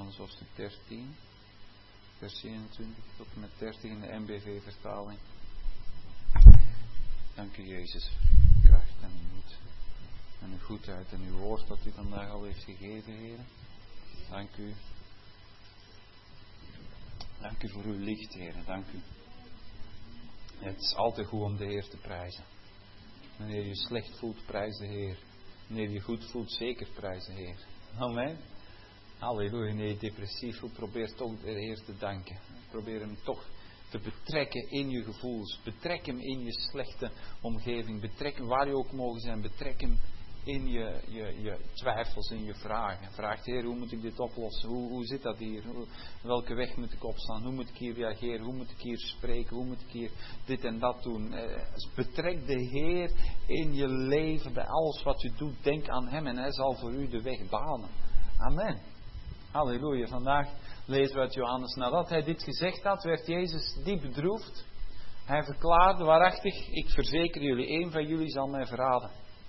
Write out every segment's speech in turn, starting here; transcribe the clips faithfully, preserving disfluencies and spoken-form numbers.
Johannes hoofdstuk dertien, vers eenentwintig tot en met dertig in de N B V-vertaling. Dank u, Jezus, voor uw kracht en uw moed en uw goedheid en uw woord dat u vandaag al heeft gegeven, Heer. Dank u. Dank u voor uw licht, Heer. Dank u. Het is altijd goed om de Heer te prijzen. Wanneer je je slecht voelt, prijs de Heer. Wanneer je je goed voelt, zeker prijs de Heer. Amen. Halleluja. Wanneer je depressief voelt, probeer toch de Heer te danken. Probeer hem toch te betrekken in je gevoelens. Betrek hem in je slechte omgeving. Betrek hem waar je ook mogen zijn. Betrek hem in je, je, je twijfels, in je vragen. Vraag, Heer, hoe moet ik dit oplossen? Hoe, hoe zit dat hier? Hoe, welke weg moet ik opstaan? Hoe moet ik hier reageren? Hoe moet ik hier spreken? Hoe moet ik hier dit en dat doen? Eh, betrek de Heer in je leven. Bij alles wat u doet, denk aan hem en hij zal voor u de weg banen. Amen. Halleluja. Vandaag lezen we uit Johannes. Nadat hij dit gezegd had, werd Jezus diep bedroefd. Hij verklaarde waarachtig, ik verzeker jullie, één van jullie zal mij verraden.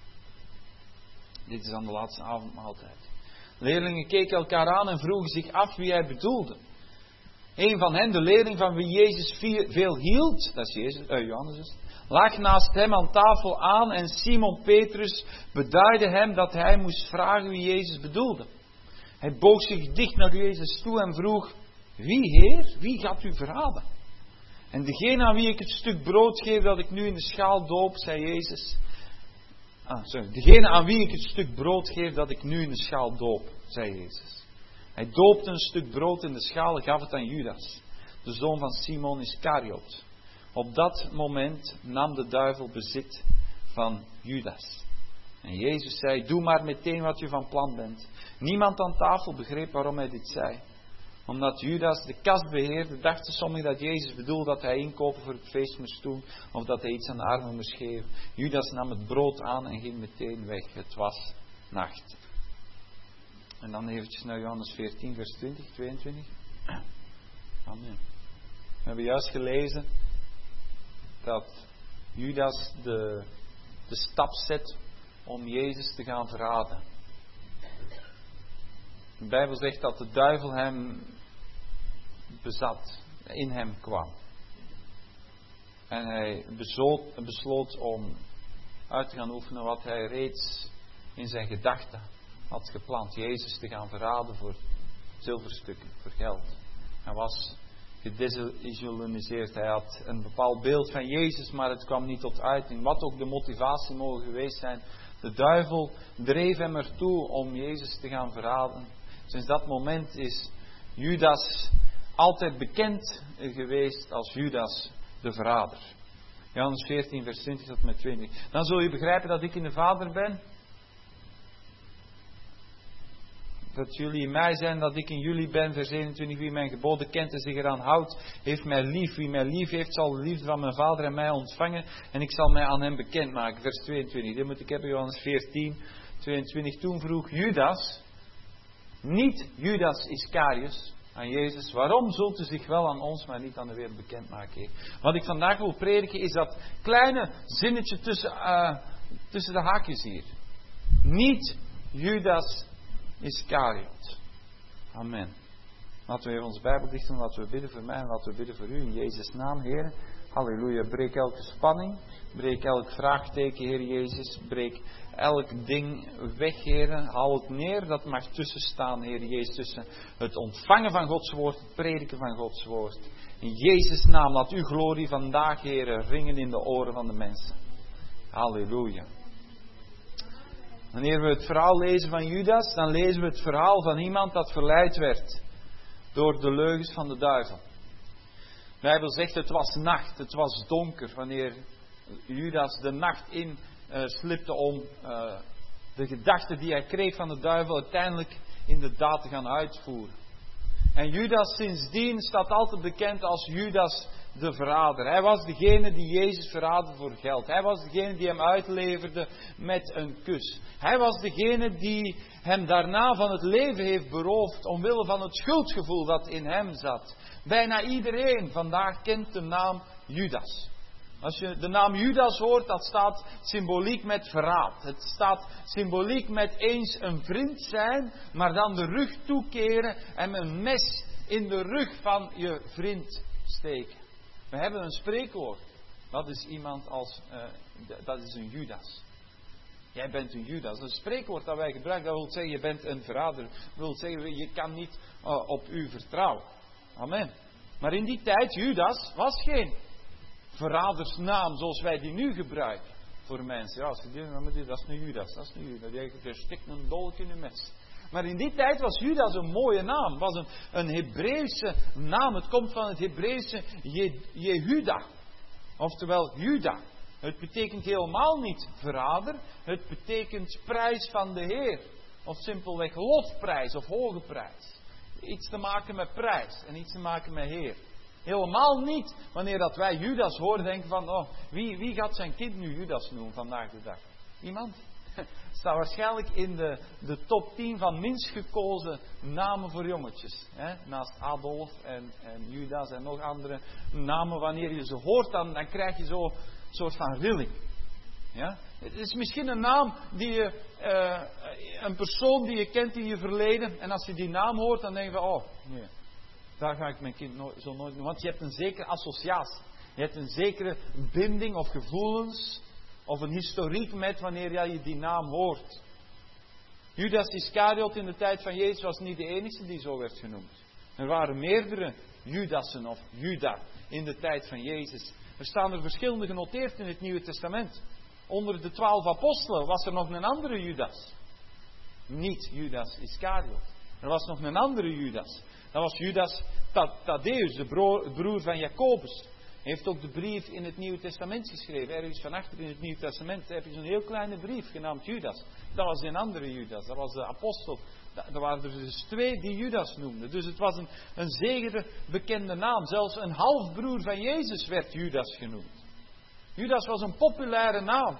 Dit is dan de laatste avondmaaltijd. Leerlingen keken elkaar aan en vroegen zich af wie hij bedoelde. Een van hen, de leerling van wie Jezus veel hield, dat is Jezus, uh, Johannes dus, lag naast hem aan tafel aan en Simon Petrus beduidde hem dat hij moest vragen wie Jezus bedoelde. Hij boog zich dicht naar Jezus toe en vroeg, wie, Heer, wie gaat u verraden? En degene aan wie ik het stuk brood geef dat ik nu in de schaal doop, zei Jezus. Ah, sorry. Degene aan wie ik het stuk brood geef dat ik nu in de schaal doop, zei Jezus. Hij doopte een stuk brood in de schaal en gaf het aan Judas, de zoon van Simon Iskariot. Op dat moment nam de duivel bezit van Judas. En Jezus zei, doe maar meteen wat je van plan bent. Niemand aan tafel begreep waarom hij dit zei. Omdat Judas de kas beheerde, dachten sommigen dat Jezus bedoelde dat hij inkopen voor het feest moest doen. Of dat hij iets aan de armen moest geven. Judas nam het brood aan en ging meteen weg. Het was nacht. En dan eventjes naar Johannes veertien, vers twintig, tweeëntwintig. Amen. We hebben juist gelezen dat Judas de, de stap zet om Jezus te gaan verraden. De Bijbel zegt dat de duivel hem bezat, in hem kwam. En hij besloot, besloot om uit te gaan oefenen wat hij reeds in zijn gedachten had gepland. Jezus te gaan verraden voor zilverstukken, voor geld. Hij was gedesillusioniseerd. Hij had een bepaald beeld van Jezus, maar het kwam niet tot uiting. Wat ook de motivatie mogen geweest zijn. De duivel dreef hem ertoe om Jezus te gaan verraden. Sinds dat moment is Judas altijd bekend geweest als Judas de verrader. Johannes veertien, vers twintig tot met twintig. Dan zul je begrijpen dat ik in de Vader ben. Dat jullie in mij zijn, dat ik in jullie ben. Vers eenentwintig. Wie mijn geboden kent en zich eraan houdt, heeft mij lief. Wie mij lief heeft, zal de liefde van mijn Vader en mij ontvangen. En ik zal mij aan hem bekendmaken. Vers tweeëntwintig. Dit moet ik hebben, Johannes veertien, tweeëntwintig. Toen vroeg Judas, niet Judas Iskariot, aan Jezus, waarom zult u zich wel aan ons, maar niet aan de wereld bekendmaken? Wat ik vandaag wil prediken is dat kleine zinnetje tussen, uh, tussen de haakjes hier. Niet Judas Iskariot. Amen. Laten we even onze Bijbel dicht doen, laten we bidden voor mij en laten we bidden voor u in Jezus' naam, Heer. Halleluja. Breek elke spanning, breek elk vraagteken, Heer Jezus. Breek elk ding weg, Heer. Haal het neer, dat mag tussen staan, Heer Jezus. Tussen het ontvangen van Gods woord, het prediken van Gods woord. In Jezus' naam, laat uw glorie vandaag, Heer, ringen in de oren van de mensen. Halleluja. Wanneer we het verhaal lezen van Judas, dan lezen we het verhaal van iemand dat verleid werd door de leugens van de duivel. De Bijbel zegt het was nacht, het was donker wanneer Judas de nacht in uh, slipte om uh, de gedachten die hij kreeg van de duivel uiteindelijk in de daad te gaan uitvoeren. En Judas sindsdien staat altijd bekend als Judas de verrader. Hij was degene die Jezus verraadde voor geld. Hij was degene die hem uitleverde met een kus. Hij was degene die hem daarna van het leven heeft beroofd omwille van het schuldgevoel dat in hem zat. Bijna iedereen vandaag kent de naam Judas. Als je de naam Judas hoort, dat staat symboliek met verraad. Het staat symboliek met eens een vriend zijn, maar dan de rug toekeren en een mes in de rug van je vriend steken. We hebben een spreekwoord. Dat is iemand als, uh, dat is een Judas. Jij bent een Judas. Dat is een spreekwoord dat wij gebruiken. Dat wil zeggen, je bent een verrader. Dat wil zeggen, je kan niet uh, op u vertrouwen. Amen. Maar in die tijd, Judas was geen verradersnaam zoals wij die nu gebruiken voor mensen. Ja, als je die, dat is een Judas, dat is een Judas. Je stikt een dolk in je mes. Maar in die tijd was Judas een mooie naam. Het was een, een Hebreeuwse naam. Het komt van het Hebreeuwse Je, Jehuda. Oftewel Juda. Het betekent helemaal niet verrader. Het betekent prijs van de Heer. Of simpelweg lofprijs of hoge prijs. Iets te maken met prijs en iets te maken met Heer. Helemaal niet wanneer dat wij Judas horen denken van, oh, wie, wie gaat zijn kind nu Judas noemen vandaag de dag? Iemand? Het staat waarschijnlijk in de, de top tien van minst gekozen namen voor jongetjes. Hè? Naast Adolf en, en Judas en nog andere namen. Wanneer je ze hoort, dan, dan krijg je zo'n soort van rilling. Ja? Het is misschien een naam die je, uh, een persoon die je kent in je verleden. En als je die naam hoort, dan denk je van, oh, nee. Daar ga ik mijn kind nooit, zo nooit doen. Want je hebt een zekere associatie. Je hebt een zekere binding of gevoelens. Of een historiek met wanneer jij je die naam hoort. Judas Iscariot in de tijd van Jezus was niet de enige die zo werd genoemd. Er waren meerdere Judassen of Juda in de tijd van Jezus. Er staan er verschillende genoteerd in het Nieuwe Testament. Onder de twaalf apostelen was er nog een andere Judas. Niet Judas Iscariot. Er was nog een andere Judas. Dat was Judas Thaddeus, de broer van Jacobus. Hij heeft ook de brief in het Nieuwe Testament geschreven. Ergens van achter in het Nieuwe Testament heb je zo'n heel kleine brief genaamd Judas. Dat was een andere Judas. Dat was de apostel. Er waren er dus twee die Judas noemden. Dus het was een, een zekere bekende naam. Zelfs een halfbroer van Jezus werd Judas genoemd. Judas was een populaire naam.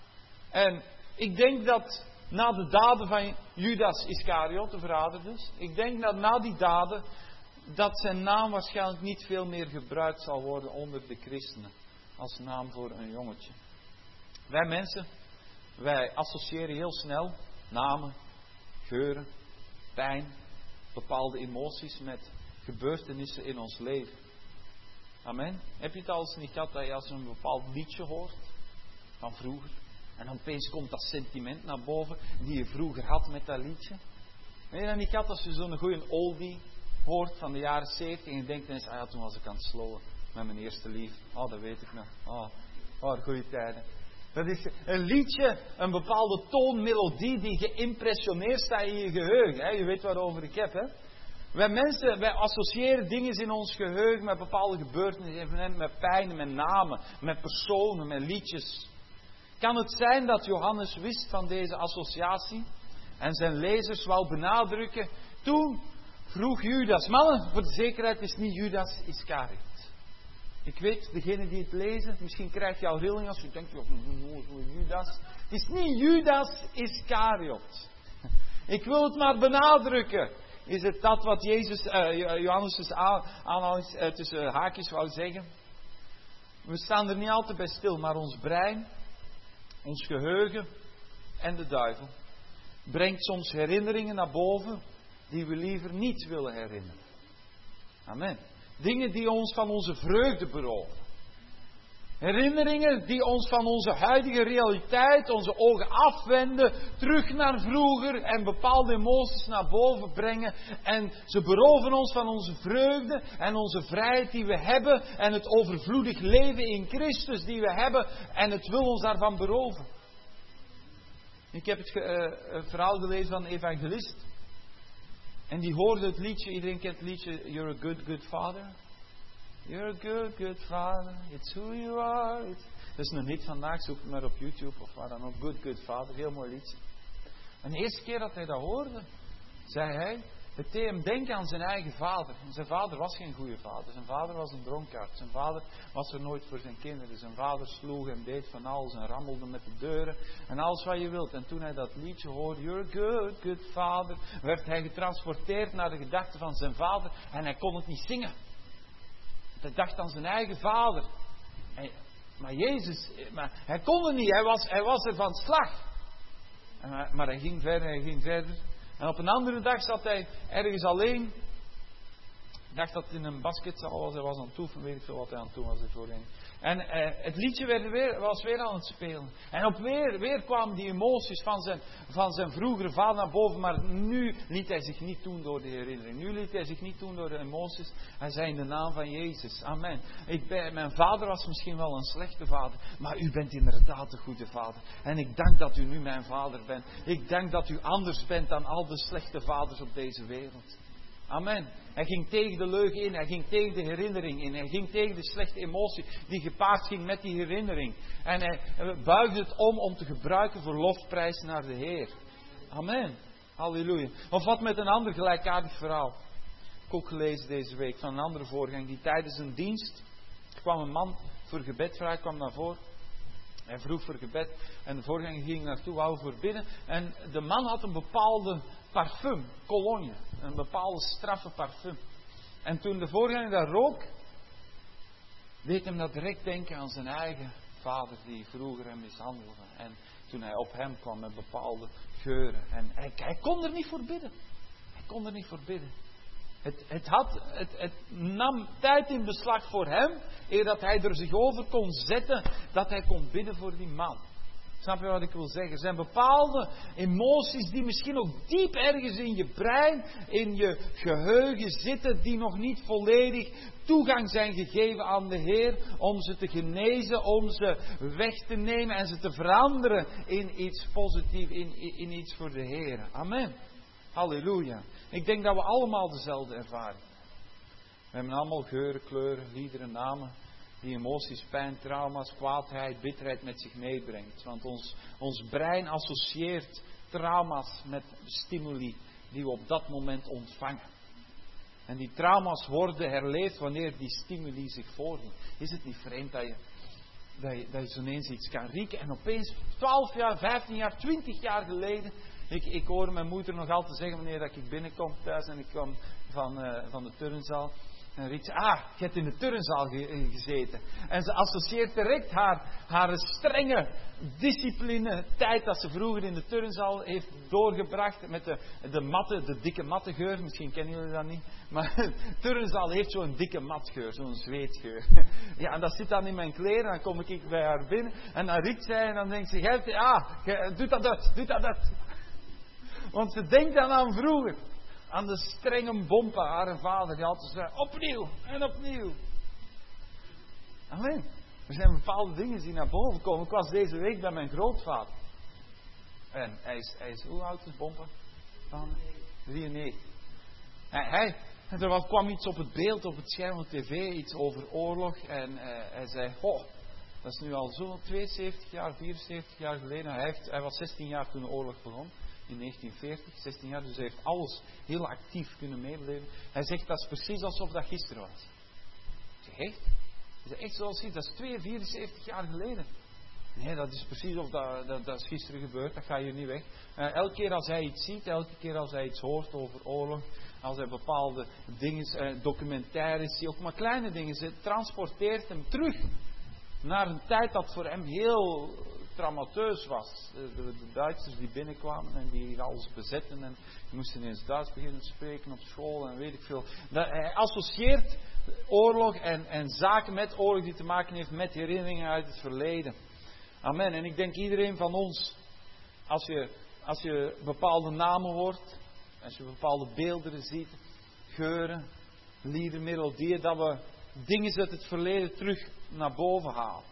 En ik denk dat na de daden van Judas Iscariot, de verrader dus. Ik denk dat na die daden, dat zijn naam waarschijnlijk niet veel meer gebruikt zal worden onder de christenen. Als naam voor een jongetje. Wij mensen, wij associëren heel snel namen, geuren, pijn, bepaalde emoties met gebeurtenissen in ons leven. Amen. Heb je het al eens niet gehad dat je als een bepaald liedje hoort van vroeger? En dan opeens komt dat sentiment naar boven die je vroeger had met dat liedje. Heb je dat niet gehad als je zo'n goede oldie hoort van de jaren zeventig en je denkt ineens, ah ja, toen was ik aan het slowen met mijn eerste lief. Oh, dat weet ik nog. Oh, oh goede tijden. Dat is een liedje, een bepaalde toonmelodie die geïmpressioneerd staat in je geheugen. Hè? Je weet waarover ik heb, hè? Wij mensen, wij associëren dingen in ons geheugen met bepaalde gebeurtenissen, met pijn, met namen, met personen, met liedjes. Kan het zijn dat Johannes wist van deze associatie en zijn lezers wou benadrukken? Toen vroeg Judas, mannen, voor de zekerheid is niet Judas Iscariot. Ik weet, degene die het lezen, misschien krijg je al rilling als je denkt, Judas. Het is niet Judas Iscariot. Ik wil het maar benadrukken. Is het dat wat Jezus, uh, Johannes tussen, aanhalings, uh, tussen haakjes wou zeggen? We staan er niet altijd bij stil, maar ons brein, ons geheugen en de duivel brengt soms herinneringen naar boven die we liever niet willen herinneren. Amen. Dingen die ons van onze vreugde beroven. Herinneringen die ons van onze huidige realiteit, onze ogen afwenden, terug naar vroeger en bepaalde emoties naar boven brengen. En ze beroven ons van onze vreugde en onze vrijheid die we hebben en het overvloedig leven in Christus die we hebben en het wil ons daarvan beroven. Ik heb het ge, uh, verhaal gelezen van een evangelist. En die hoorde het liedje, iedereen kent het liedje, You're a good, good father. You're a good, good father, it's who you are. It's... Dat is een hit vandaag, zoek het maar op YouTube of waar dan ook. Good, good father, heel mooi liedje. En de eerste keer dat hij dat hoorde, zei hij, het deed hem denken aan zijn eigen vader. En zijn vader was geen goede vader, zijn vader was een dronkaard. Zijn vader was er nooit voor zijn kinderen. Zijn vader sloeg en deed van alles en rammelde met de deuren en alles wat je wilt. En toen hij dat liedje hoorde, You're a good, good father, werd hij getransporteerd naar de gedachten van zijn vader en hij kon het niet zingen. Hij dacht aan zijn eigen vader. En Maar Jezus, maar hij kon het niet. Hij was, hij was er van slag. Maar, maar hij ging verder, hij ging verder. En op een andere dag zat hij ergens alleen. Ik dacht dat het in een basketzaal was. Hij was aan het oefenen, weet ik veel wat hij aan het doen was voorheen. En eh, het liedje werd weer, was weer aan het spelen. En op weer, weer kwamen die emoties van zijn, van zijn vroegere vader naar boven. Maar nu liet hij zich niet doen door de herinnering. Nu liet hij zich niet doen door de emoties. Hij zei in de naam van Jezus. Amen. Ik ben, mijn vader was misschien wel een slechte vader. Maar u bent inderdaad een goede vader. En ik dank dat u nu mijn vader bent. Ik dank dat u anders bent dan al de slechte vaders op deze wereld. Amen. Hij ging tegen de leugen in. Hij ging tegen de herinnering in. Hij ging tegen de slechte emotie die gepaard ging met die herinnering. En hij buigde het om om te gebruiken voor lofprijs naar de Heer. Amen. Halleluja. Of wat met een ander gelijkaardig verhaal. Ik heb ook gelezen deze week van een andere voorgang. Die tijdens een dienst kwam een man voor gebed vragen. Kwam naar voren. Hij vroeg voor gebed. En de voorganger ging naartoe, wou voor bidden. En de man had een bepaalde parfum, cologne. Een bepaalde straffe parfum. En toen de voorganger dat rook, deed hem dat direct denken aan zijn eigen vader die vroeger hem mishandelde. En toen hij op hem kwam met bepaalde geuren. En hij, hij kon er niet voor bidden. Hij kon er niet voor bidden. Het, het, had, het, het nam tijd in beslag voor hem, eer dat hij er zich over kon zetten, dat hij kon bidden voor die man. Snap je wat ik wil zeggen? Er zijn bepaalde emoties die misschien ook diep ergens in je brein, in je geheugen zitten, die nog niet volledig toegang zijn gegeven aan de Heer, om ze te genezen, om ze weg te nemen en ze te veranderen in iets positiefs, in, in iets voor de Heer. Amen. Halleluja. Ik denk dat we allemaal dezelfde ervaring hebben. We hebben allemaal geuren, kleuren, liederen, namen. Die emoties, pijn, trauma's, kwaadheid, bitterheid met zich meebrengt. Want ons, ons brein associeert trauma's met stimuli die we op dat moment ontvangen. En die trauma's worden herleefd wanneer die stimuli zich voordoen. Is het niet vreemd dat je, dat je, dat je zo ineens iets kan rieken en opeens twaalf jaar, vijftien jaar, twintig jaar geleden... Ik, ik hoor mijn moeder nog altijd zeggen wanneer dat ik binnenkom thuis en ik kwam van, uh, van de turnzaal. En riep ze, ah, je hebt in de turnzaal ge- gezeten. En ze associeert direct haar, haar strenge discipline, tijd dat ze vroeger in de turnzaal heeft doorgebracht met de, de matte, de dikke mattegeur. Misschien kennen jullie dat niet. Maar de turnzaal heeft zo'n dikke matgeur, zo'n zweetgeur. Ja, en dat zit dan in mijn kleren. Dan kom ik bij haar binnen en dan riekt zij en dan denkt ze, jij, ah, doe dat uit, doe dat uit. Want ze denkt dan aan vroeger. Aan de strenge bompa, haar vader, die altijd zei, opnieuw en opnieuw. Amen. Er zijn bepaalde dingen die naar boven komen. Ik was deze week bij mijn grootvader. En hij is, hij is hoe oud is bompa? drieënnegentig. Hij, hij, er was, kwam iets op het beeld, op het scherm op tv, iets over oorlog. En uh, hij zei, oh, dat is nu al zo tweeënzeventig jaar, vierenzeventig jaar geleden. Hij, heeft, hij was zestien jaar toen de oorlog begon. In negentien veertig, zestien jaar, dus hij heeft alles heel actief kunnen meebeleven. Hij zegt, dat is precies alsof dat gisteren was. Ik zeg, echt? Is dat echt zoals gisteren? Dat is twee, vierenzeventig jaar geleden. Nee, dat is precies of dat, dat, dat is gisteren gebeurd, dat ga je niet weg. Uh, elke keer als hij iets ziet, elke keer als hij iets hoort over oorlog, als hij bepaalde dingen, uh, documentaires ziet, ook maar kleine dingen, ze transporteert hem terug naar een tijd dat voor hem heel traumateus was. De, de, de Duitsers die binnenkwamen en die alles bezetten en die moesten ineens Duits beginnen te spreken op school en weet ik veel. Dat, hij associeert oorlog en, en zaken met oorlog die te maken heeft met herinneringen uit het verleden. Amen. En ik denk iedereen van ons, als je, als je bepaalde namen hoort, als je bepaalde beelden ziet, geuren, lieden, melodieën, dat we dingen uit het verleden terug naar boven halen.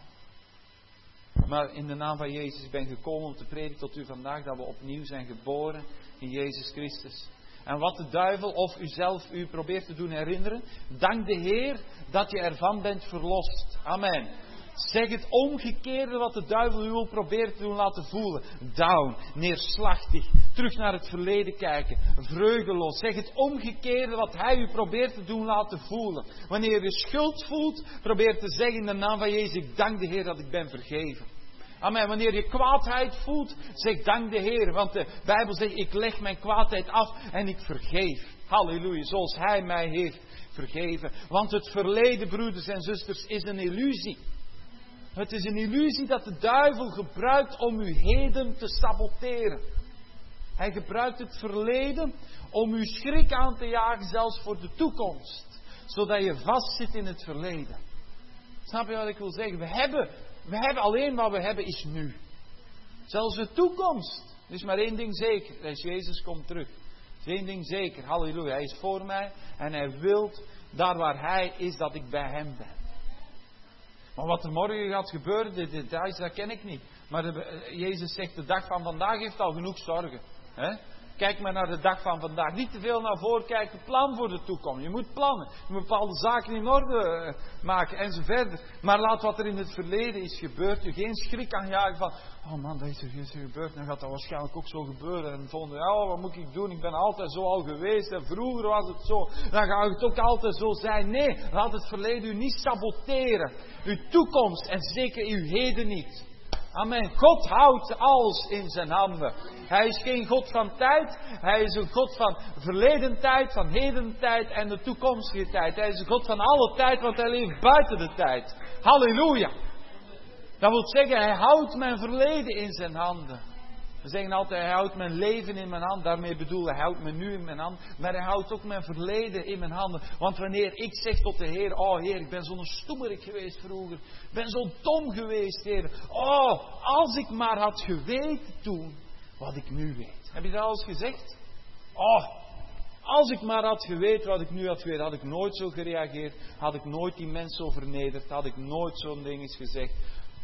Maar in de naam van Jezus, ik ben gekomen om te prediken tot u vandaag dat we opnieuw zijn geboren in Jezus Christus. En wat de duivel of uzelf u probeert te doen herinneren, dank de Heer dat je ervan bent verlost. Amen. Zeg het omgekeerde wat de duivel u wil proberen te doen laten voelen. Down, neerslachtig, terug naar het verleden kijken, vreugdeloos. Zeg het omgekeerde wat hij u probeert te doen laten voelen. Wanneer je schuld voelt, probeer te zeggen in de naam van Jezus, ik dank de Heer dat ik ben vergeven. Amen. Wanneer je kwaadheid voelt, zeg dank de Heer. Want de Bijbel zegt, ik leg mijn kwaadheid af en ik vergeef. Halleluja, zoals hij mij heeft vergeven. Want het verleden, broeders en zusters, is een illusie. Het is een illusie dat de duivel gebruikt om uw heden te saboteren. Hij gebruikt het verleden om uw schrik aan te jagen, zelfs voor de toekomst. Zodat je vastzit in het verleden. Snap je wat ik wil zeggen? We hebben, we hebben alleen wat we hebben is nu. Zelfs de toekomst. Er is maar één ding zeker. Dat is Jezus komt terug. Er is één ding zeker. Halleluja. Hij is voor mij. En hij wil daar waar hij is dat ik bij hem ben. Maar wat er morgen gaat gebeuren, de details, dat ken ik niet. Maar de, Jezus zegt, de dag van vandaag heeft al genoeg zorgen. He? Kijk maar naar de dag van vandaag. Niet te veel naar voren kijken. Plan voor de toekomst. Je moet plannen. Je moet bepaalde zaken in orde maken. En zo verder. Maar laat wat er in het verleden is gebeurd. Je geen schrik aanjagen van. Oh man, dat is er is gebeurd. Dan gaat dat waarschijnlijk ook zo gebeuren. En volgende, oh, wat moet ik doen? Ik ben altijd zo al geweest. En vroeger was het zo. Dan gaat het ook altijd zo zijn. Nee, laat het verleden u niet saboteren. Uw toekomst. En zeker uw heden niet. Amen. God houdt alles in zijn handen. Hij is geen God van tijd. Hij is een God van verleden tijd, van heden tijd en de toekomstige tijd. Hij is een God van alle tijd, want hij leeft buiten de tijd. Halleluja. Dat wil zeggen, hij houdt mijn verleden in zijn handen. We zeggen altijd, hij houdt mijn leven in mijn hand. Daarmee bedoel hij houdt me nu in mijn hand. Maar hij houdt ook mijn verleden in mijn handen. Want wanneer ik zeg tot de Heer, oh Heer, ik ben zo'n stoemerik geweest vroeger. Ik ben zo dom geweest, Heer. Oh, als ik maar had geweten toen wat ik nu weet. Heb je dat al eens gezegd? Oh, als ik maar had geweten wat ik nu had geweten, had ik nooit zo gereageerd. Had ik nooit die mensen zo vernederd. Had ik nooit zo'n ding eens gezegd.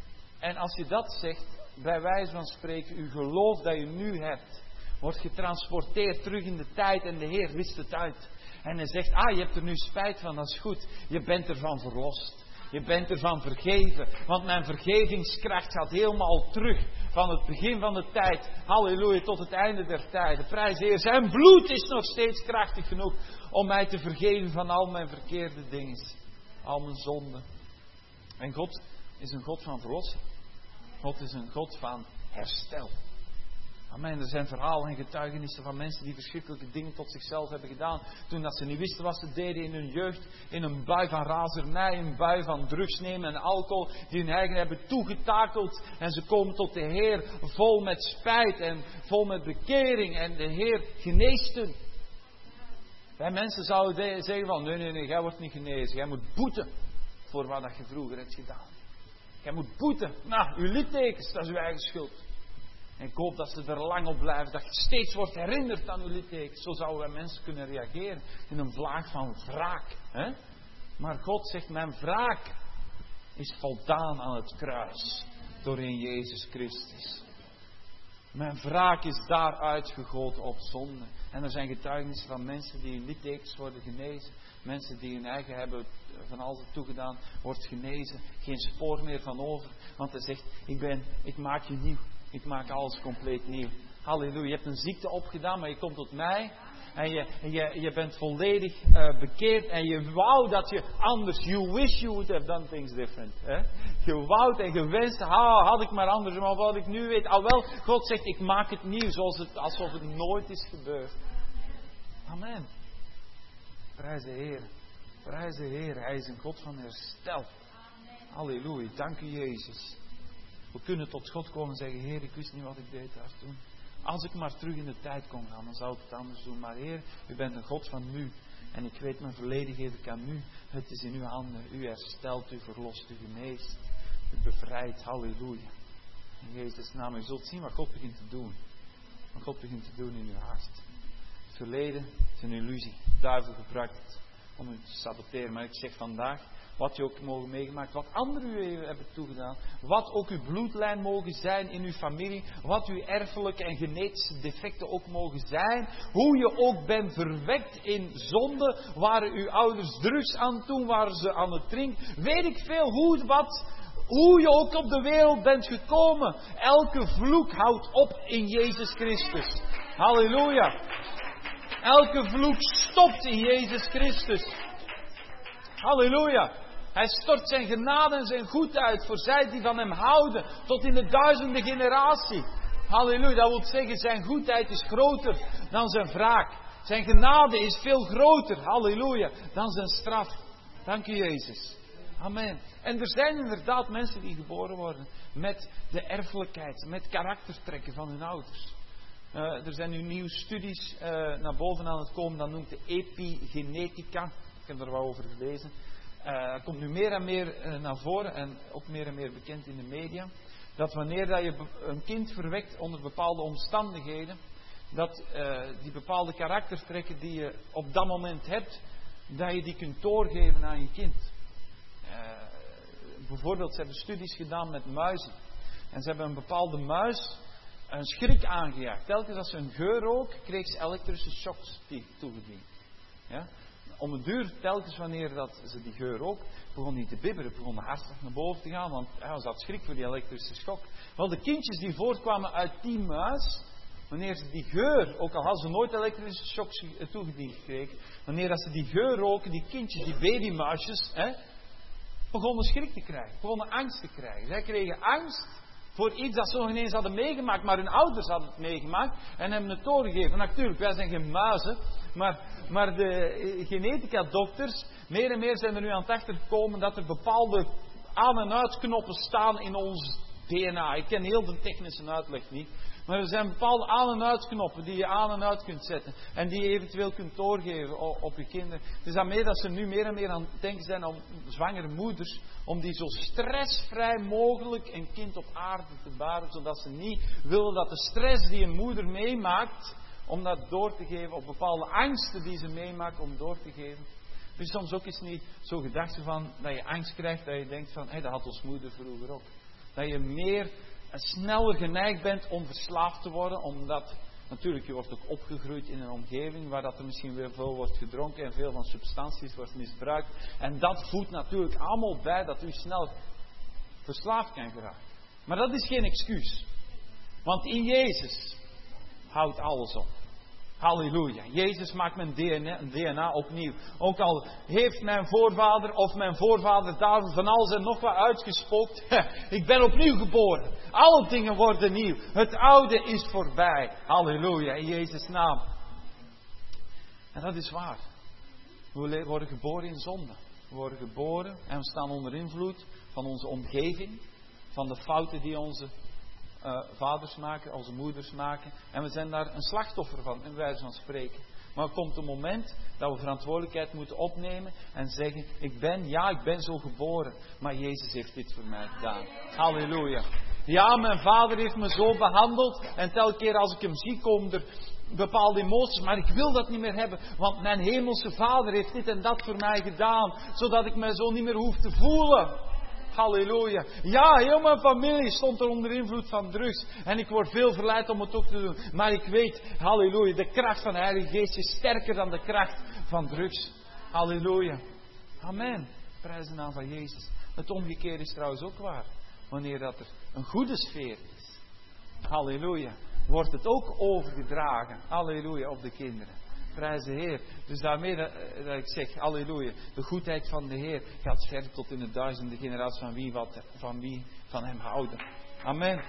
En als je dat zegt, bij wijze van spreken, uw geloof dat je nu hebt, wordt getransporteerd terug in de tijd en de Heer wist het uit. En hij zegt, ah, je hebt er nu spijt van, dat is goed. Je bent ervan verlost. Je bent ervan vergeven. Want mijn vergevingskracht gaat helemaal terug. Van het begin van de tijd, halleluja, tot het einde der tijden. Prijs de Heer. Zijn bloed is nog steeds krachtig genoeg om mij te vergeven van al mijn verkeerde dingen. Al mijn zonden. En God is een God van verlossing. God is een God van herstel. Amen. Er zijn verhalen en getuigenissen van mensen die verschrikkelijke dingen tot zichzelf hebben gedaan. Toen dat ze niet wisten wat ze deden in hun jeugd. In een bui van razernij, een bui van drugs nemen en alcohol. Die hun eigen hebben toegetakeld. En ze komen tot de Heer vol met spijt en vol met bekering. En de Heer geneest hun. Wij mensen zouden zeggen van, nee, nee, nee, jij wordt niet genezen. Jij moet boeten voor wat dat je vroeger hebt gedaan. Jij moet boeten. Nou, uw littekens, dat is uw eigen schuld. En ik hoop dat ze er lang op blijven. Dat je steeds wordt herinnerd aan uw littekens. Zo zouden wij mensen kunnen reageren. In een vlaag van wraak. Hè? Maar God zegt, mijn wraak is voldaan aan het kruis. Doorheen Jezus Christus. Mijn wraak is daar uitgegoten op zonde. En er zijn getuigenissen van mensen die hun littekens worden genezen. Mensen die hun eigen hebben van alles toegedaan, wordt genezen. Geen spoor meer van over. Want hij zegt, ik, ben, ik maak je nieuw. Ik maak alles compleet nieuw. Halleluja. Je hebt een ziekte opgedaan, maar je komt tot mij. En je, je, je bent volledig uh, bekeerd. En je wou dat je anders. You wish you would have done things different. Hè? Je wou en gewenst. Ah, had ik maar anders. Maar wat ik nu weet. Al wel, God zegt, ik maak het nieuw. Zoals het, alsof het nooit is gebeurd. Amen. Prijs de Heer. Prijs de Heer. Hij is een God van herstel. Halleluja. Dank u Jezus. We kunnen tot God komen en zeggen, Heer, ik wist niet wat ik deed daar toen. Als ik maar terug in de tijd kon gaan, dan zou ik het anders doen. Maar Heer, u bent een God van nu. En ik weet, mijn verleden geef ik aan u. Het is in uw handen. U herstelt, u verlost, u geneest. U bevrijdt. Halleluja. In Jezus' naam. U zult zien wat God begint te doen. Wat God begint te doen in uw hart. Het verleden is een illusie. De duivel gebruikt het om u te saboteren. Maar ik zeg vandaag, wat u ook mogen meegemaakt, wat anderen u hebben toegedaan, wat ook uw bloedlijn mogen zijn in uw familie, wat uw erfelijke en genetische defecten ook mogen zijn, hoe je ook bent verwekt in zonde, waren uw ouders drugs aan toen, waren ze aan het drinken, weet ik veel, hoe, wat, hoe je ook op de wereld bent gekomen. Elke vloek houdt op in Jezus Christus. Halleluja. Elke vloek stopt in Jezus Christus. Halleluja. Hij stort zijn genade en zijn goed uit voor zij die van hem houden. Tot in de duizende generatie. Halleluja. Dat wil zeggen, zijn goedheid is groter dan zijn wraak. Zijn genade is veel groter. Halleluja. Dan zijn straf. Dank u Jezus. Amen. En er zijn inderdaad mensen die geboren worden met de erfelijkheid, met karaktertrekken van hun ouders. Uh, er zijn nu nieuwe studies uh, naar boven aan het komen, dat noemt de epigenetica. Ik heb er wel over gelezen. Uh, het komt nu meer en meer uh, naar voren en ook meer en meer bekend in de media. Dat wanneer dat je een kind verwekt onder bepaalde omstandigheden, dat uh, die bepaalde karaktertrekken die je op dat moment hebt, dat je die kunt doorgeven aan je kind. Uh, bijvoorbeeld, ze hebben studies gedaan met muizen. En ze hebben een bepaalde muis een schrik aangejaagd. Telkens als ze een geur rook, kreeg ze elektrische shocks toegediend. Ja? Om het duur, telkens wanneer dat ze die geur rook, begon die te bibberen, begon de hartslag naar boven te gaan, want ja, ze had schrik voor die elektrische schok. Wel, de kindjes die voortkwamen uit die muis, wanneer ze die geur, ook al hadden ze nooit elektrische shocks toegediend gekregen, wanneer ze die geur roken, die kindjes, die babymuisjes, hè, begonnen schrik te krijgen, begonnen angst te krijgen. Zij kregen angst voor iets dat ze nog ineens hadden meegemaakt, maar hun ouders hadden het meegemaakt en hebben het doorgegeven. Natuurlijk, wij zijn geen muizen, maar, maar de genetica-dokters, meer en meer zijn er nu aan het achtergekomen dat er bepaalde aan- en uitknoppen staan in ons D N A. Ik ken heel de technische uitleg niet. Maar er zijn bepaalde aan- en uitknoppen die je aan en uit kunt zetten. En die je eventueel kunt doorgeven op je kinderen. Het is daarmee dat ze nu meer en meer aan het denken zijn om zwangere moeders. Om die zo stressvrij mogelijk een kind op aarde te baren. Zodat ze niet willen dat de stress die een moeder meemaakt, om dat door te geven. Op bepaalde angsten die ze meemaakt om door te geven. Dus soms ook eens niet zo gedachten van dat je angst krijgt. Dat je denkt van, hé, hey, dat had ons moeder vroeger ook. Dat je meer en sneller geneigd bent om verslaafd te worden, omdat natuurlijk je wordt ook opgegroeid in een omgeving waar dat er misschien weer veel wordt gedronken en veel van substanties wordt misbruikt. En dat voedt natuurlijk allemaal bij dat u snel verslaafd kan geraken. Maar dat is geen excuus. Want in Jezus houdt alles op. Halleluja. Jezus maakt mijn D N A opnieuw. Ook al heeft mijn voorvader of mijn voorvader daar van alles en nog wat uitgespookt. Ik ben opnieuw geboren. Alle dingen worden nieuw. Het oude is voorbij. Halleluja. In Jezus' naam. En dat is waar. We worden geboren in zonde. We worden geboren en we staan onder invloed van onze omgeving. Van de fouten die onze Uh, vaders maken, onze moeders maken. En we zijn daar een slachtoffer van, in wijze van spreken. Maar er komt een moment dat we verantwoordelijkheid moeten opnemen en zeggen, ik ben, ja, ik ben zo geboren, maar Jezus heeft dit voor mij gedaan. Halleluja. Ja, mijn vader heeft me zo behandeld en telkens keer als ik hem zie, komen er bepaalde emoties, maar ik wil dat niet meer hebben, want mijn hemelse vader heeft dit en dat voor mij gedaan, zodat ik me zo niet meer hoef te voelen. Halleluja. Ja, heel mijn familie stond er onder invloed van drugs. En ik word veel verleid om het ook te doen. Maar ik weet, halleluja, de kracht van de Heilige Geest is sterker dan de kracht van drugs. Halleluja. Amen. Prijs de naam van Jezus. Het omgekeerde is trouwens ook waar. Wanneer dat er een goede sfeer is. Halleluja. Wordt het ook overgedragen. Halleluja op de kinderen. Prijs de Heer. Dus daarmee dat, dat ik zeg, halleluja, de goedheid van de Heer gaat verder tot in de duizenden generaties van wie, wat, van wie van hem houden. Amen.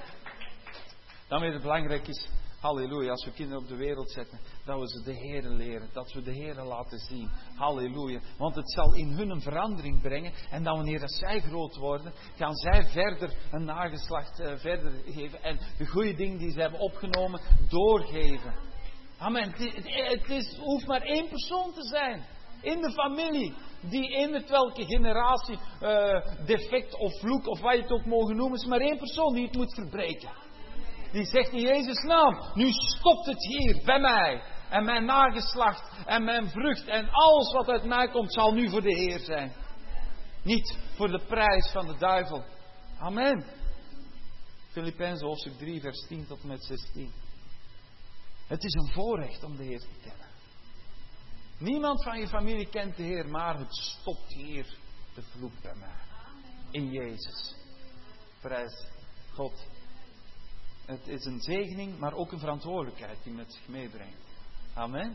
Daarmee het belangrijk is, halleluja, als we kinderen op de wereld zetten, dat we ze de Heer leren, dat we de Heer laten zien. Halleluja. Want het zal in hun een verandering brengen en dan wanneer dat zij groot worden, gaan zij verder een nageslacht uh, verder geven en de goede dingen die ze hebben opgenomen doorgeven. Amen. Het, het is, hoeft maar één persoon te zijn. In de familie. Die in het welke generatie uh, defect of vloek of wat je het ook mogen noemen. is maar één persoon die het moet verbreken. Die zegt in Jezus' naam. Nu stopt het hier bij mij. En mijn nageslacht en mijn vrucht en alles wat uit mij komt zal nu voor de Heer zijn. Niet voor de prijs van de duivel. Amen. Filippenzen hoofdstuk drie vers tien tot en met zestien. Het is een voorrecht om de Heer te kennen. Niemand van je familie kent de Heer, maar het stopt hier de vloek bij mij. In Jezus. Prijs God. Het is een zegening, maar ook een verantwoordelijkheid die met zich meebrengt. Amen.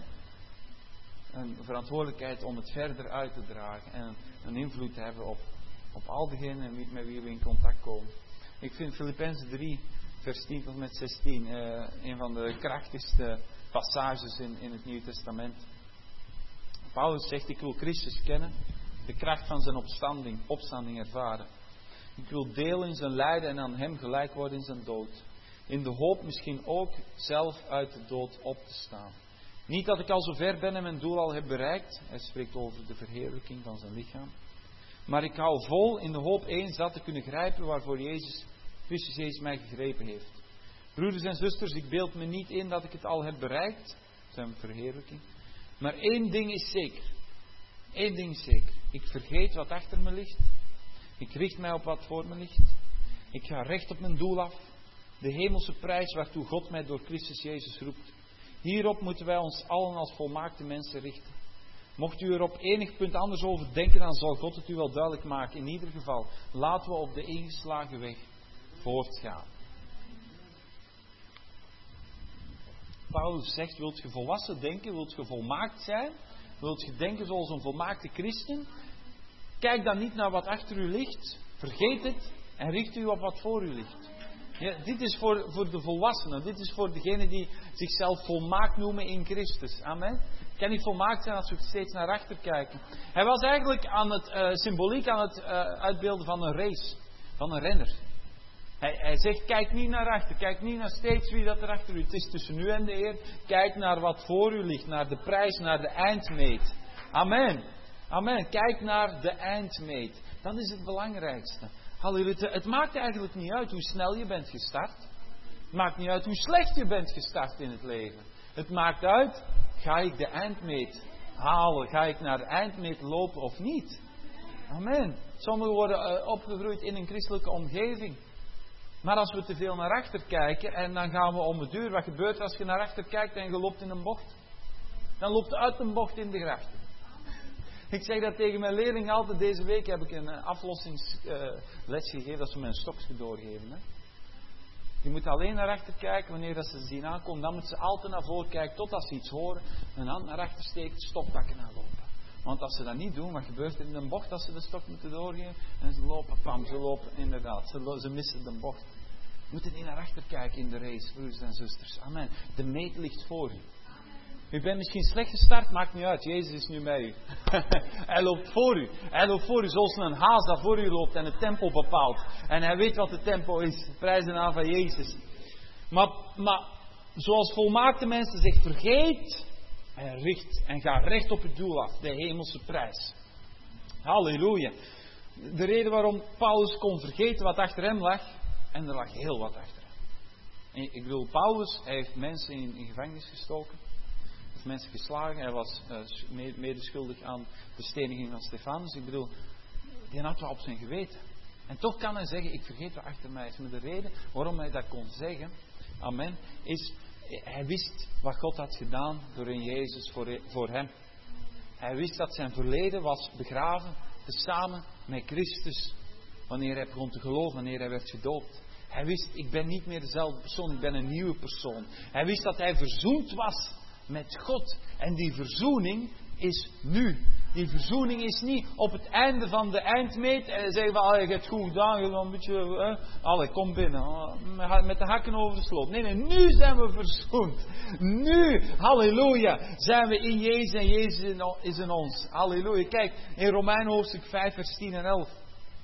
Een verantwoordelijkheid om het verder uit te dragen en een invloed te hebben op, op al diegenen met wie we in contact komen. Ik vind Filippenzen drie vers tien tot met zestien, uh, een van de krachtigste passages in, in het Nieuwe Testament. Paulus zegt, ik wil Christus kennen de kracht van zijn opstanding, opstanding ervaren. Ik wil delen in zijn lijden en aan hem gelijk worden in zijn dood. In de hoop misschien ook zelf uit de dood op te staan. Niet dat ik al zo ver ben en mijn doel al heb bereikt. Hij spreekt over de verheerlijking van zijn lichaam. Maar ik hou vol in de hoop eens dat te kunnen grijpen waarvoor Jezus, Christus Jezus mij gegrepen heeft. Broeders en zusters, ik beeld me niet in dat ik het al heb bereikt. Zijn verheerlijking. Maar één ding is zeker. Eén ding is zeker. Ik vergeet wat achter me ligt. Ik richt mij op wat voor me ligt. Ik ga recht op mijn doel af. De hemelse prijs waartoe God mij door Christus Jezus roept. Hierop moeten wij ons allen als volmaakte mensen richten. Mocht u er op enig punt anders over denken, dan zal God het u wel duidelijk maken. In ieder geval, laten we op de ingeslagen weg voortgaan. Paulus zegt, wilt je volwassen denken, wilt je volmaakt zijn, wilt je denken zoals een volmaakte christen, kijk dan niet naar wat achter u ligt, vergeet het en richt u op wat voor u ligt. Ja, dit is voor, voor de volwassenen, dit is voor degenen die zichzelf volmaakt noemen in Christus. Amen. Het kan niet volmaakt zijn als we steeds naar achter kijken. Hij was eigenlijk aan het uh, symboliek aan het uh, uitbeelden van een race, van een renner. Hij, hij zegt, kijk niet naar achter, kijk niet naar steeds wie dat er achter u. Het is tussen u en de Heer. Kijk naar wat voor u ligt, naar de prijs, naar de eindmeet. Amen. Amen. Kijk naar de eindmeet. Dat is het belangrijkste. Halleluja. Het maakt eigenlijk niet uit hoe snel je bent gestart. Het maakt niet uit hoe slecht je bent gestart in het leven. Het maakt uit, ga ik de eindmeet halen? Ga ik naar de eindmeet lopen of niet? Amen. Sommigen worden uh, opgegroeid in een christelijke omgeving. Maar als we te veel naar achter kijken en dan gaan we om het duur. Wat gebeurt als je naar achter kijkt en je loopt in een bocht? Dan loopt je uit een bocht in de grachten. Ik zeg dat tegen mijn leerlingen altijd. Deze week heb ik een aflossingsles uh, gegeven dat ze me een stokje doorgeven. Hè. Je moet alleen naar achter kijken wanneer dat ze zien aankomen. Dan moeten ze altijd naar voren kijken totdat ze iets horen. Een hand naar achter steken, stoptakken aanlopen. Want als ze dat niet doen, wat gebeurt er in een bocht als ze de stok moeten doorgeven? En ze lopen, pam, ze lopen inderdaad. Ze, lo- ze missen de bocht. Je moet niet naar achter kijken in de race, broeders en zusters. Amen. De meet ligt voor u. U bent misschien slecht gestart, maakt niet uit. Jezus is nu bij u. Hij loopt voor u. Hij loopt voor u zoals een haas dat voor u loopt en het tempo bepaalt. En hij weet wat het tempo is. Prijs de naam van Jezus. Maar, maar zoals volmaakte mensen zegt, vergeet en richt en ga recht op het doel af. De hemelse prijs. Halleluja. De reden waarom Paulus kon vergeten wat achter hem lag. En er lag heel wat achter hem. En ik bedoel, Paulus hij heeft mensen in, in gevangenis gestoken. Hij heeft mensen geslagen. Hij was uh, medeschuldig aan de steniging van Stefanus. Ik bedoel, die had wat op zijn geweten. En toch kan hij zeggen, ik vergeet wat achter mij is. Maar de reden waarom hij dat kon zeggen, amen, is, hij wist wat God had gedaan door in Jezus voor, voor hem. Hij wist dat zijn verleden was begraven, tezamen met Christus, wanneer hij begon te geloven, wanneer hij werd gedoopt. Hij wist, ik ben niet meer dezelfde persoon, ik ben een nieuwe persoon. Hij wist dat hij verzoend was met God. En die verzoening is nu. Die verzoening is niet op het einde van de eindmeet. En zeggen we, allee, je hebt het goed gedaan, je een beetje, eh, allee, kom binnen. Met de hakken over de sloot. Nee, nee, nu zijn we verzoend. Nu, halleluja, zijn we in Jezus en Jezus is in ons. Halleluja. Kijk, in Romeinen hoofdstuk vijf, vers tien en elf.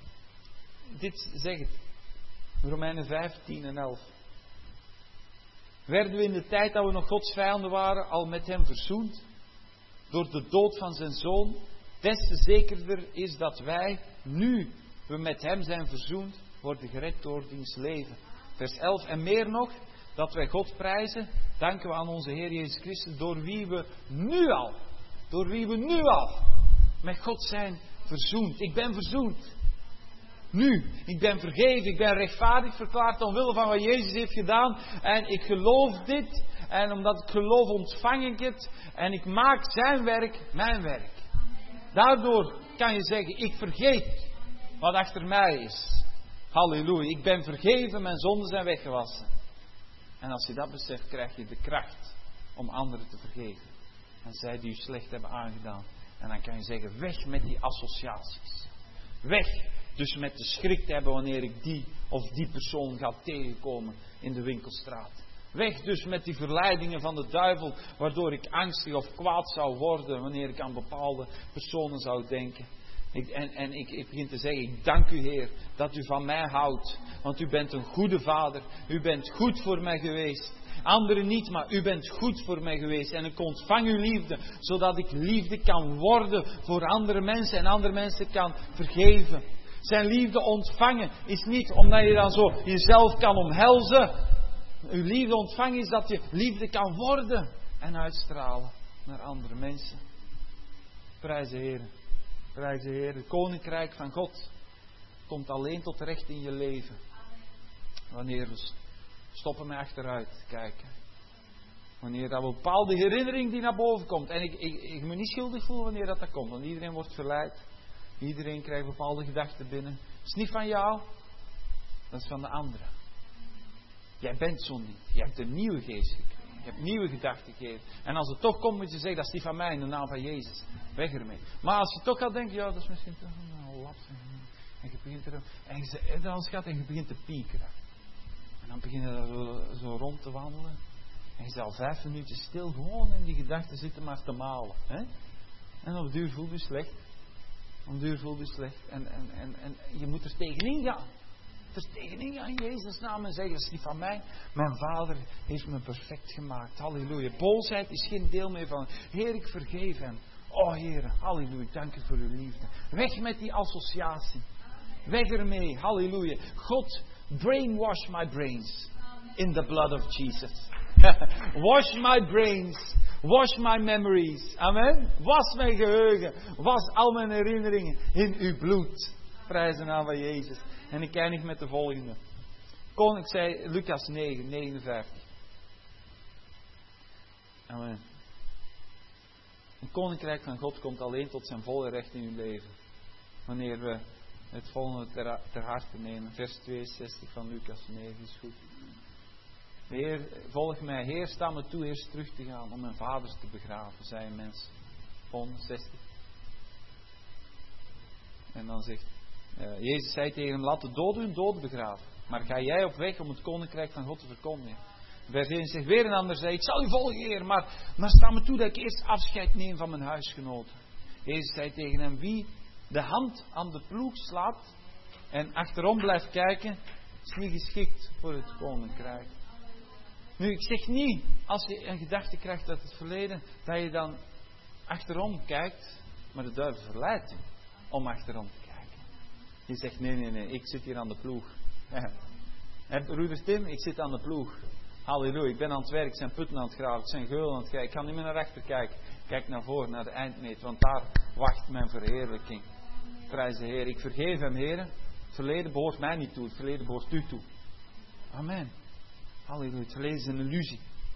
Dit zegt het. Romeinen vijf, tien en elf. Werden we in de tijd dat we nog Gods vijanden waren, al met hem verzoend? Door de dood van zijn zoon, des te zekerder is dat wij, nu we met hem zijn verzoend, worden gered door diens leven. Vers elf, en meer nog, dat wij God prijzen, danken we aan onze Heer Jezus Christus, door wie we nu al, door wie we nu al met God zijn verzoend. Ik ben verzoend. Nu, ik ben vergeven, ik ben rechtvaardig verklaard omwille van wat Jezus heeft gedaan. En ik geloof dit. En omdat ik geloof ontvang ik het. En ik maak zijn werk mijn werk. Daardoor kan je zeggen, ik vergeet wat achter mij is. Halleluja, ik ben vergeven, mijn zonden zijn weggewassen. En als je dat beseft, krijg je de kracht om anderen te vergeven. En zij die u slecht hebben aangedaan. En dan kan je zeggen, weg met die associaties. Weg. Dus met de schrik te hebben wanneer ik die of die persoon ga tegenkomen in de winkelstraat. Weg dus met die verleidingen van de duivel, waardoor ik angstig of kwaad zou worden wanneer ik aan bepaalde personen zou denken. Ik, en en ik, ik begin te zeggen, ik dank u Heer dat u van mij houdt. Want u bent een goede vader. U bent goed voor mij geweest. Anderen niet, maar u bent goed voor mij geweest. En ik ontvang uw liefde, zodat ik liefde kan worden voor andere mensen. En andere mensen kan vergeven. Zijn liefde ontvangen is niet omdat je dan zo jezelf kan omhelzen. Uw liefde ontvangen is dat je liefde kan worden. En uitstralen naar andere mensen. Prijs de Heer. Prijs de Heer. Het koninkrijk van God komt alleen tot recht in je leven. Wanneer we stoppen met achteruit te kijken. Wanneer dat een bepaalde herinnering die naar boven komt. En ik, ik, ik me niet schuldig voel wanneer dat, dat komt. Want iedereen wordt verleid. Iedereen krijgt bepaalde gedachten binnen. Het is niet van jou. Dat is van de anderen. Jij bent zo niet. Je hebt een nieuwe geest gekregen. Je hebt nieuwe gedachten gegeven. En als het toch komt, moet je zeggen, dat is niet van mij, in de naam van Jezus. Weg ermee. Maar als je toch gaat denken, ja, dat is misschien toch een lap. En je begint er, en je, dan gaat en je begint te piekeren. En dan begin je zo, zo rond te wandelen. En je zit al vijf minuten stil, gewoon in die gedachten zitten maar te malen. Hè? En op de duur voelt je slecht. Op de duur voelt je slecht. En, en, en, en je moet er tegenin gaan. Er tegenin gaan in Jezus' naam en zeggen, dat is niet van mij. Mijn Vader heeft me perfect gemaakt. Halleluja. Boosheid is geen deel meer van. Heer, ik vergeef hem. Oh Heer, halleluja. Dank u voor uw liefde. Weg met die associatie. Weg ermee. Halleluja. God, brainwash my brains in the blood of Jesus. Wash my brains. Wash my memories. Amen. Was mijn geheugen. Was al mijn herinneringen in uw bloed. Prijs de naam van Jezus. En ik eindig met de volgende. Koning zei Lucas negen, negenenvijftig. Amen. Een koninkrijk van God komt alleen tot zijn volle recht in uw leven. Wanneer we het volgende ter, ter harte nemen. Vers tweeënzestig van Lucas negen is goed. Heer, volg mij. Heer, sta me toe eerst terug te gaan om mijn vaders te begraven, zei een mens. honderdzestig. En dan zegt uh, Jezus zei tegen hem, laat de doden hun doden begraven. Maar ga jij op weg om het koninkrijk van God te verkondigen. Vers één zegt weer een ander, zei, ik zal u volgen, Heer, maar, maar sta me toe dat ik eerst afscheid neem van mijn huisgenoten. Jezus zei tegen hem, wie de hand aan de ploeg slaat en achterom blijft kijken, is niet geschikt voor het koninkrijk. Nu, ik zeg niet, als je een gedachte krijgt uit het verleden, dat je dan achterom kijkt, maar de duivel verleidt je om achterom te kijken. Je zegt, nee, nee, nee, ik zit hier aan de ploeg. He, broeder Tim, ik zit aan de ploeg. Halleluja, ik ben aan het werk, ik ben putten aan het graven, ik ben geul aan het kijken. Ik ga niet meer naar rechter kijken. Kijk naar voren, naar de eindmeet, want daar wacht mijn verheerlijking. Prijs de Heer. Ik vergeef hem, heren. Het verleden behoort mij niet toe, het verleden behoort u toe. Amen. Halleluja, het verleden is een illusie.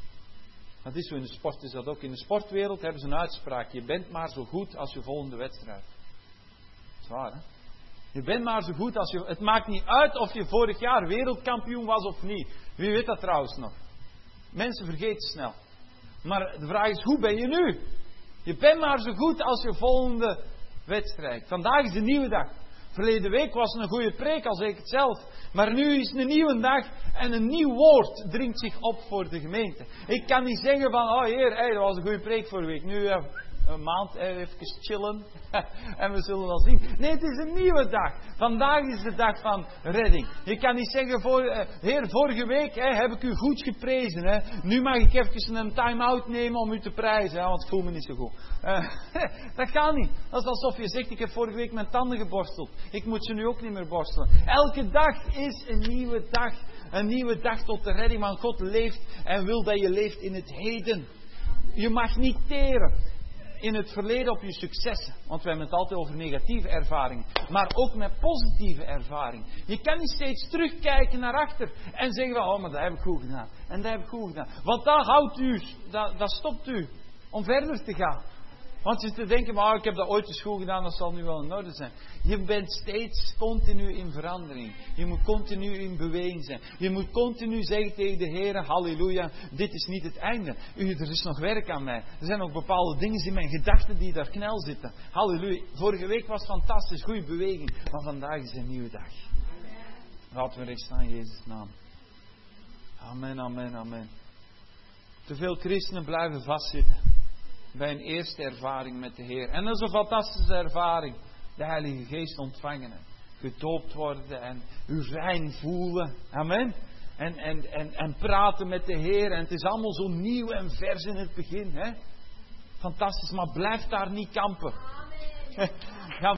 Dat is zo, in de sport is dat ook. In de sportwereld hebben ze een uitspraak. Je bent maar zo goed als je volgende wedstrijd. Dat is waar, hè? Je bent maar zo goed als je... Het maakt niet uit of je vorig jaar wereldkampioen was of niet. Wie weet dat trouwens nog. Mensen vergeten snel. Maar de vraag is, hoe ben je nu? Je bent maar zo goed als je volgende wedstrijd. Vandaag is een nieuwe dag. Verleden week was het een goede preek, al zeg ik het zelf. Maar nu is het een nieuwe dag en een nieuw woord dringt zich op voor de gemeente. Ik kan niet zeggen van, oh heer, hey, dat was een goede preek vorige week. Nu uh, een maand uh, even chillen en we zullen wel zien. Nee, het is een nieuwe dag. Vandaag is de dag van redding. Je kan niet zeggen, voor, uh, heer, vorige week hè, heb ik u goed geprezen. Hè. Nu mag ik even een time-out nemen om u te prijzen, hè, want ik voel me niet zo goed. Uh, dat gaat niet. Dat is alsof je zegt, ik heb vorige week mijn tanden geborsteld. Ik moet ze nu ook niet meer borstelen. Elke dag is een nieuwe dag. Een nieuwe dag tot de redding. Want God leeft en wil dat je leeft in het heden. Je mag niet teren in het verleden op je successen. Want we hebben het altijd over negatieve ervaringen. Maar ook met positieve ervaringen. Je kan niet steeds terugkijken naar achter. En zeggen van, oh maar dat heb ik goed gedaan. En dat heb ik goed gedaan. Want dat houdt u, dat, dat stopt u om verder te gaan. Want je zit te denken, maar ik heb dat ooit eens goed gedaan, dat zal nu wel in orde zijn. Je bent steeds continu in verandering. Je moet continu in beweging zijn. Je moet continu zeggen tegen de Heer, halleluja, dit is niet het einde. U, er is nog werk aan mij. Er zijn nog bepaalde dingen in mijn gedachten die daar knel zitten. Halleluja. Vorige week was fantastisch, goede beweging. Maar vandaag is een nieuwe dag. Laten we recht staan in Jezus' naam. Amen, amen, amen. Te veel christenen blijven vastzitten bij een eerste ervaring met de Heer. En dat is een fantastische ervaring. de Heilige Geest ontvangen. Gedoopt worden en u rein voelen. Amen. En, en, en, en praten met de Heer. En het is allemaal zo nieuw en vers in het begin. Hè? Fantastisch, maar blijf daar niet kampen. Amen.